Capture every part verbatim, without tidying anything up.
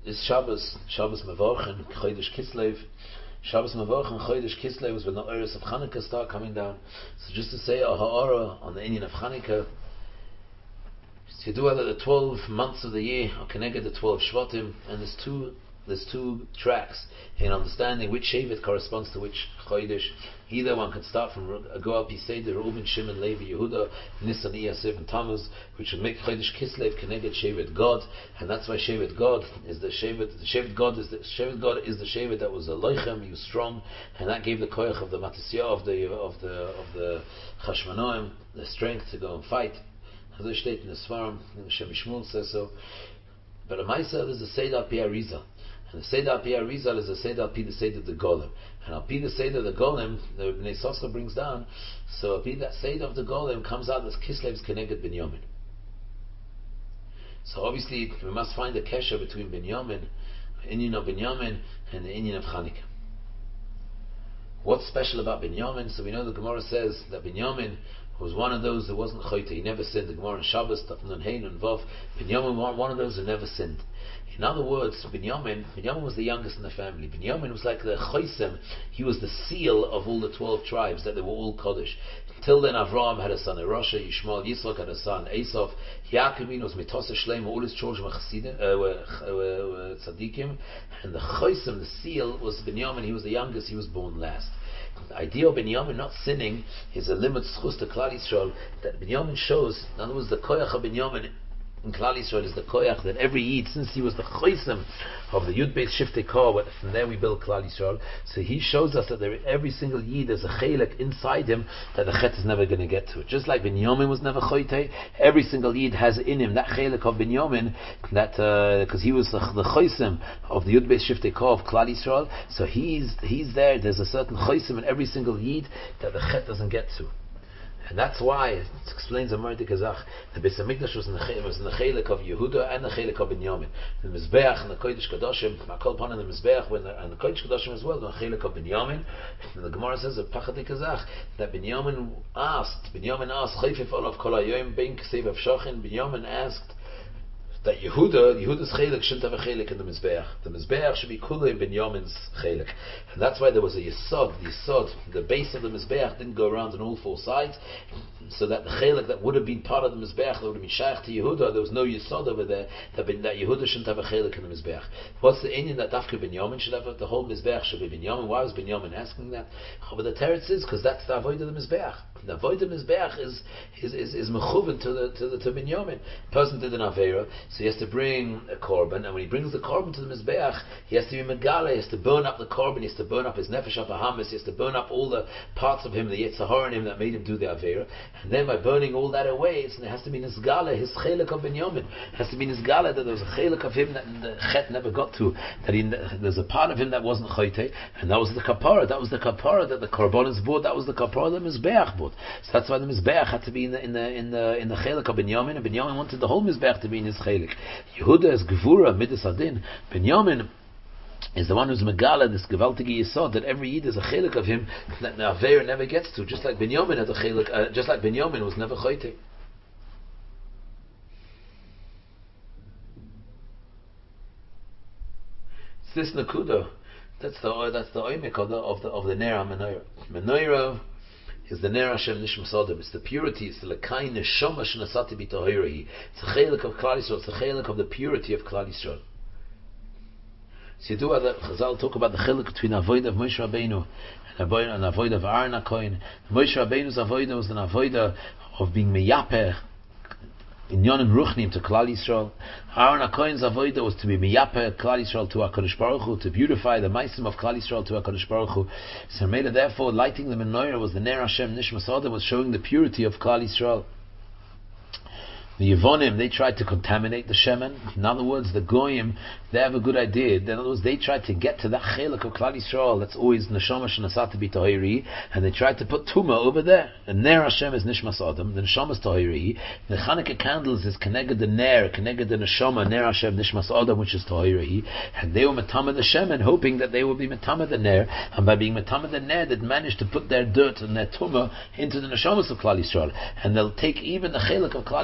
This Shabbos, Shabbos Mevorchen, Chodesh Kislev. Shabbos Mevorchen, Chodesh Kislev was when the Oros of Chanukah start coming down. So just to say a ha'ara on the Inyan of Chanukah, so you do that the twelve months of the year are connected to twelve Shvatim, and there's two there's two tracks in understanding which Shevet corresponds to which Chodesh. Either one can start from Goal Piseder, Reuben, Shimon, Levi, Yehuda, Nisan, Iyasir, and Tammuz, which would make Chodesh Kislev connected Shevet God, and that's why Shevet God is the Shevet. The Shevet God is the Shevet God is the Shevet that was a loichem, he was strong, and that gave the koyach of the Matisya of the of the of the Chashmanoim the strength to go and fight. As I state in the Svarim, Shem Shmuel says so. But a Maisa is the Seder Pi Arizal. And the Seder Pi Arizal is the Seder Pi the Seder of the Golem. And Al Pi the Seder of the Golem, the Bnei Soscha brings down, so Al Pi that Seder of the Golem comes out as Kislev's Keneged Binyamin. So obviously we must find a kesher between Binyamin, the Inyan of Binyamin, and the Inyan of Chanukah. What's special about Binyamin? So we know the Gemara says that Binyamin was one of those that wasn't choite. He never sinned. The Gemara in Shabbos, Nun Hein and Vav. Binyamin was one of those who never sinned. In other words, Binyamin, Binyamin was the youngest in the family. Binyamin was like the choisem. He was the seal of all the twelve tribes, that they were all Kodesh. Until then, Avraham had a son, Erosha, Yishmael, Yitzchak had a son, Esav, Yaakov was Mitosa Shleim, all his children were Chassidim, uh, were, were tzaddikim, and the choisem, the seal, was Binyamin. He was the youngest. He was born last. The idea of Binyamin not sinning is a limit schus to Klal Yisrael that Binyamin shows. In other words, the koyach of Binyamin in Klal Yisrael is the koyach that every Yid, since he was the choisem of the Yud Beis Shiftei Kor, from there we build Klal Yisrael. So he shows us that there, every single Yid has a chelek inside him that the chet is never going to get to. Just like Binyamin was never choite, every single Yid has in him that chelek of Binyamin, that because uh, he was the, the choisem of the Yud Beis Shiftei Kor of Klal Yisrael. So he's he's there. There's a certain choisem in every single Yid that the chet doesn't get to. And that's why it explains the Mardi Kazach. The Beis Hamikdash was in the was in the Chelek of Yehuda and the Chelek of Binyamin. The Mizbeach and the Kodesh Kadoshim, Makol Pan and the Mizbeach, when the, and the Kodesh Kadoshim as well, the Chelek of Binyamin. And the Gemara says of Pachati Kazach that Binyamin asked, Binyamin asked, Chayfif Olav Kol Hayoim Ben Ksev Avshochin. Binyamin asked that Yehuda, Yehuda's Chelek shouldn't have a Chelek in the Mizbeach. The Mizbeach should be Kulei Binyamin's Chelek. And that's why there was a Yesod, the Yesod, the base of the Mizbeach didn't go around on all four sides, so that the Chelek that would have been part of the Mizbeach, that would have been Shaykh to Yehuda, there was no Yesod over there, that, that Yehuda shouldn't have a Chelek in the Mizbeach. What's the Inyan that Dafka Binyamin should have? The whole Mizbeach should be Binyamin. Why was Binyamin asking that? But the Teretz is, because that's the Avoid of the Mizbeach. The Avoid of the Mizbeach is is is, is mechuven to the to the to Binyamin. Person did an Aveira, so he has to bring a korban, and when he brings the korban to the Mizbeach, he has to be Megala, he has to burn up the korban, he has to burn up his Nefesh HaBahamis, he has to burn up all the parts of him, the Yetzirah in him that made him do the Aveira, and then by burning all that away, it has to be Nizgala, his Chelek of Binyamin. It has to be Nizgala that there was a Chelek of him that the Chet never got to, that he, there's a part of him that wasn't Choyte, and that was the Kapara, that was the Kapara that the Korbanos bought, that was the Kapara that the Mizbeach bought. So that's why the Mizbeach had to be in the in the in the in the Chelek of Binyamin, and Binyamin wanted the whole Mizbeach to be in his Chelek. Yehuda is Gevura Midas Adin. Binyamin is the one who's Megala, this Gewaltige Yesod, that every Yid is a Chelek of him that the Aveir never gets to, just like Binyamin had a Chelek, uh, just like Binyamin was never Choyte. It's this Nakuda. That's the that's the Oimik of the of the of the Ner HaMenorah. Menorah is the Ner Hashem Nishmas Adam. It's the purity. It's the Lekai Neshama Shnasati B'Tohirahi. It's a Chelek of Klal Yisrael. It's a Chelek of the purity of Klal Yisrael. So you do have the Chazal talk about the Chelek between Avodah of Moshe Rabbeinu and Avodah of Aaron HaKohen. Moshe Rabbeinu's Avodah was an Avodah of being Meyapeh in Yonim Ruchnim to Klal Yisrael. Aaron HaKohen's Avodah was to be Meyapeh Klal Yisrael to HaKadosh Baruch Hu, to beautify the Maisim of Klal Yisrael to HaKadosh Baruch Hu. So Mela, therefore, lighting the menorah was the Ner Hashem Nishmas Adam, was showing the purity of Klal Yisrael. The Yevonim, they tried to contaminate the Shemen. In other words, the Goyim, they have a good idea. In other words, they tried to get to that Chelek of Klal Yisrael that's always Neshama Shnasat B'Tohiri, and they tried to put Tuma over there. And Ner Hashem is Nishmas Adam, the Neshama is Tohiri. The Chanukah candles is connected the Ner, connected the Neshama, Ner Hashem Nishmas Adam, which is Tohiri. And they were Metama the Shemen, hoping that they would be Metama the Ner, and by being Metama the Ner, they'd managed to put their dirt and their Tuma into the Neshamas of Klal Yisrael. And they'll take even the Chelek of Klal Yisrael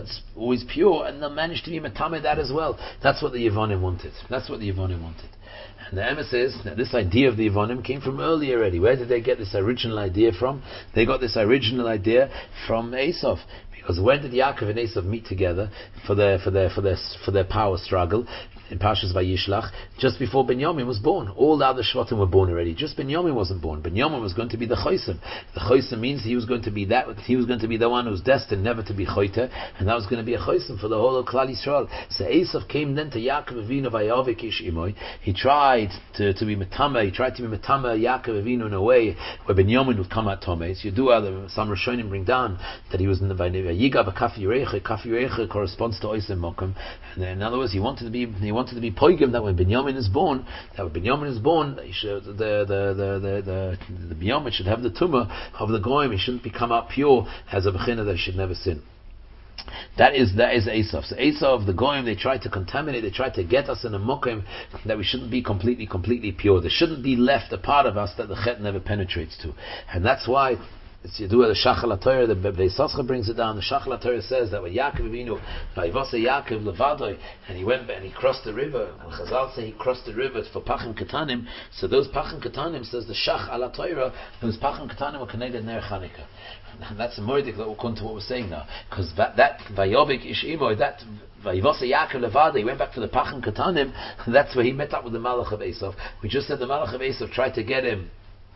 that's always pure, and they'll manage to be Matame that as well. That's what the Yevonim wanted. That's what the Yevonim wanted. And the Emes says that this idea of the Yevonim came from earlier already. Where did they get this original idea from? They got this original idea from Esav. Because when did Yaakov and Esav meet together for their for their for their for their power struggle in Parshas Vayishlach? Just before Binyamin was born. All the other Shvatim were born already. Just Binyamin wasn't born. Binyamin was going to be the Chosim. The Chosim means he was going to be that. He was going to be the one who was destined never to be Choyte, and that was going to be a Chosim for the whole of Klal Yisrael. So Esav came then to Yaakov Avinu Vayavik Ish Imoy. He tried to, to be Metama. He tried to be Metama Yaakov Avinu in a way where Binyamin would come out Tomes. You do other some Rishonim bring down that he was in the Yigav Kafi Yurecha. Kafi Yurecha corresponds to Oisem Mokum. And in other words, he wanted to be he wanted to be poigim that when Binyamin is born, that when Binyamin is born, he should, the the the the the, the Binyamin should have the tumah of the goyim. He shouldn't become out pure as a bechina that he should never sin. That is that is Esav. So Esav, the goyim, they try to contaminate, they try to get us in a mokim that we shouldn't be completely completely pure. There shouldn't be left a part of us that the chet never penetrates to, and that's why. It's you do the Shachal HaTorah, the Beis Soscha brings it down. The Shachal HaTorah says that when Yaakov Avinu, Vayivasa Yaakov Levadoi, and he went and he crossed the river, and Chazal say he crossed the river for Pachim Ketanim. So those Pachim Ketanim, says the Shachal HaTorah, those Pachim Ketanim were connected Ner Chanukah. And that's a mordik that will come to what we're saying now, because that, that Vayovik Ish Imoy, that Vayivasa Yaakov Levadoi, he went back to the Pachim Ketanim, and that's where he met up with the Malach of Esav. We just said the Malach of Esav tried to get him.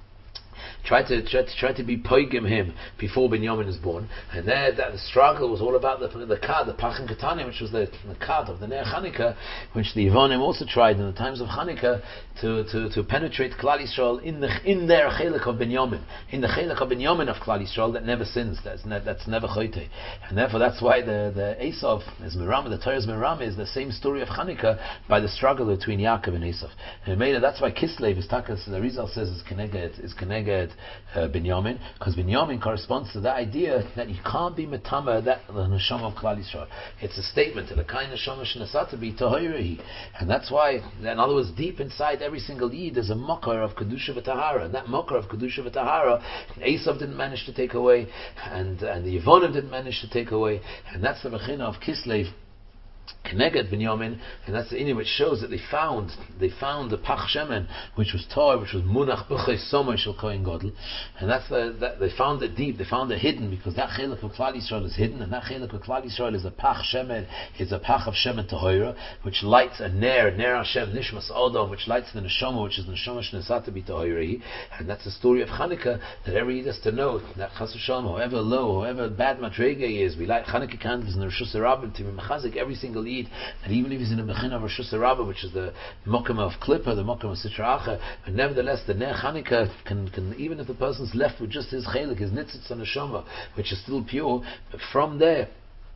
Try to try to try to be poigim him before Binyamin is born, and there that the struggle was all about the the card, the Pachim Ketanim, which was the, the card of the Ner Chanukah, which the Yevonim also tried in the times of Chanukah to, to, to penetrate Klal Yisrael in the in their chelik of Binyamin, in the chelik of Binyamin of Klal Yisrael that never sins, that's ne, that's never choyte, and therefore that's why the the Esav is Merama, the Torah's Merama is the same story of Chanukah by the struggle between Yaakov and Esav, and made that's why Kislev is Takas. The Rizal says is Keneged is Keneged. Uh, Binyamin, because Binyamin corresponds to that idea that you can't be metama that the neshama of Klal Yisrael. It's a statement that the kind neshama shenasata be tahirahi, and that's why, in other words, deep inside every single yid there's a mocker of kedusha v'tahara, and that mocker of kedusha v'tahara, Esav didn't manage to take away, and and the Yevonim didn't manage to take away, and that's the mechina of Kislev. Keneged Binyamin, and that's the inyan which shows that they found they found the Pach Shemen, which was Torah, which was Munach B'chei Somay Shel Kohen Gadol, and that's the, that they found it deep, they found it hidden, because that Chelek of Klal Yisrael is hidden, and that Chelek of Klal Yisrael is a Pach Shemen, is a Pach of Shemen Tahora, which lights a Ner, Ner Hashem Nishmas Odom, which lights the Neshama, which is the Neshama Shnesata B'Tahora, and that's the story of Chanukah that every yid has to know that Chas v'Shalom, however low, however bad Madrega he is, we light Chanukah candles in the Rosh Hashanah to be mechazik every single yid. And even if he's in a mechina of Rosh Hashanah, which is the mokum of Klippa, the mokum of Sitra Acha, but nevertheless the Ner Chanukah can, can, even if the person's left with just his chelik, his nitzitz and neshama, which is still pure, but from there,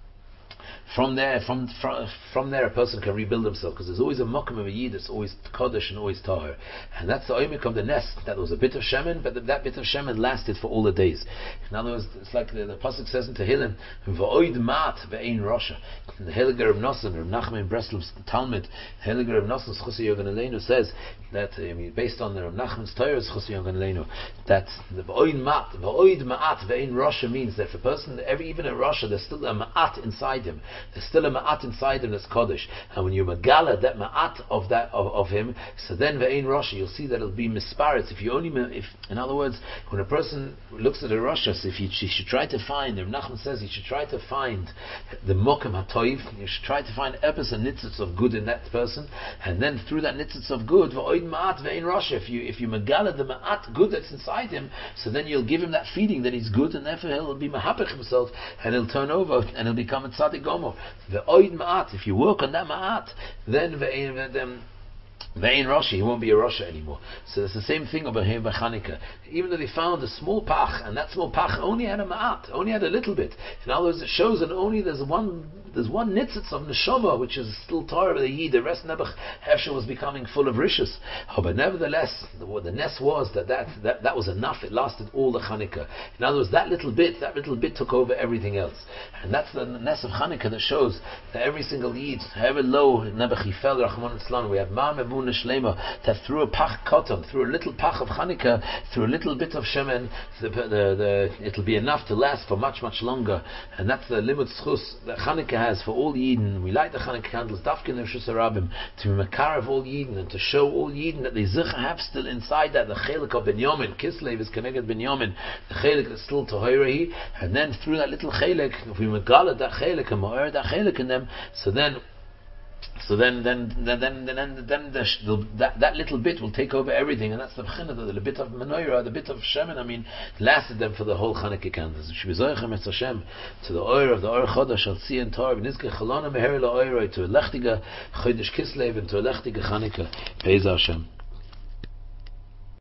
From there, from, from from there, a person can rebuild himself, because there's always a mokum of a yid that's always kodesh and always tahor, and that's the oimik of the nest. That was a bit of shemen, but the, that bit of shemen lasted for all the days. In other words, it's like the, the pasuk says in Tehillim, "V'oid mat ve'ein rosha." The Heliger of Nosson, Rav Nachman Breslov's Talmud, Heliger of Nosson's Chusay Yogan Aleinu says that, I mean, based on the Rav Nachman's Torah's Chusay Yogan Aleinu, that the v'oid mat, v'oid ma'at ve'ein rosha means that if a person, every even in Rosha, there's still a ma'at inside him. There's still a ma'at inside him that's Kodesh. And when you magala that ma'at of that of, of him, so then ve'ein Rosh, you'll see that it'll be misparitz. If you only, if in other words, when a person looks at a Rosh, so if you, you should try to find, Rav Nachman says, you should try to find the mokum hatoiv, you should try to find epis and nitzitz of good in that person, and then through that nitzitz of good, ve'oid ma'at ve'ein Rosh, if you if you magala the ma'at good that's inside him, so then you'll give him that feeding that he's good, and therefore he'll be mahapich himself, and he'll turn over, and he'll become a tzaddik gomer. Ve'oid ma'at, if you work on that ma'at, then ve'ein then Ve'ein Roshi, he won't be a Rosha anymore. So it's the same thing over here by Chanukah. Even though they found a small pach, and that small pach only had a ma'at, only had a little bit. In other words, it shows that only there's one there's one nitzitz of neshama, which is still Torah of the Yid. The rest never Hefsha was becoming full of rishus. Oh, but nevertheless, the, the ness was that that, that that was enough. It lasted all the Chanukah. In other words, that little bit, that little bit took over everything else. And that's the ness of Chanukah that shows that every single Yid, however low, never he fell, Rahman Islam, we have ma'am emuna shlema, that through a pach koton, through a little pach of Chanukah, through a little bit of shemen, the, the, the, it'll be enough to last for much, much longer. And that's the limud schus that Chanukah has for all Yidden. We light the Chanukah candles, dafkin of Rishus Harabim, to be makar of all Yidden, and to show all Yidden that the zicha have still inside that the chelik of Binyamin, Kislev is connected Binyamin, the chelik is still Tohirahi, and then through that little chelik, if we megala that chelik and ma'or that chelik in them, so then So then, then, then, then, then, then the, the, that, that little bit will take over everything, and that's the b'china, the, the bit of menorah, the bit of shemen. I mean, lasted them for the whole Chanukah candles. We should be zoichem et Hashem to the oil of the Or Chodesh Shal Tzi and Torah, v'nizke chalona meher la oiroi, to a lechtiga Chodesh Kislev and to a lechtiga Chanukah. Be'ez Hashem.